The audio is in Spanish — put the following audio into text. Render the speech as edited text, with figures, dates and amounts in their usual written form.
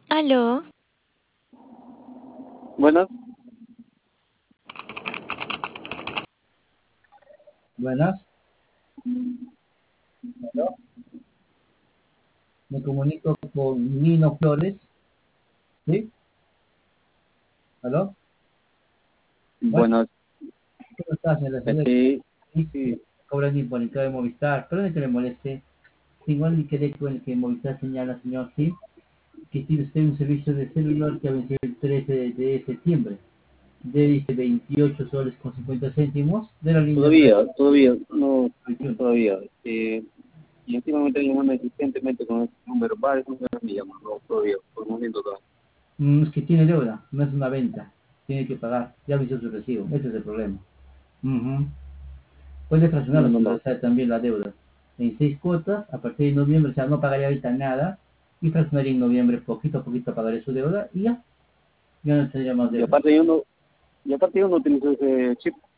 Aló, Bueno, Buenas, me comunico con Nino Flores, ¿sí? ¿Aló? Bueno, bueno, ¿cómo estás, señora? sí, Sí, sí, cobra ni por el de Movistar. Perdón que le moleste. Igual ni quedé con el que Movistar señala, señor, sí, que tiene usted un servicio de celular que ha vencido el 13 de septiembre. Dice 28 soles con 50 céntimos de la línea todavía, no, 21. todavía. Y encima me están llamando insistentemente con este número, varios números me llaman, no, todavía, por el momento todavía. Es que tiene deuda, no es una venta. Tiene que pagar. Ya venció su recibo. Ese es el problema. Ujú. Puede fraccionar No, la no, no. seguridad también la deuda en 6 cuotas a partir de noviembre, o sea, no pagaría ahorita nada y fraccionaría en noviembre poquito a poquito pagaré su deuda y ya, ya no tendría más Y deuda. aparte yo no, y aparte yo no utilizo ese chip.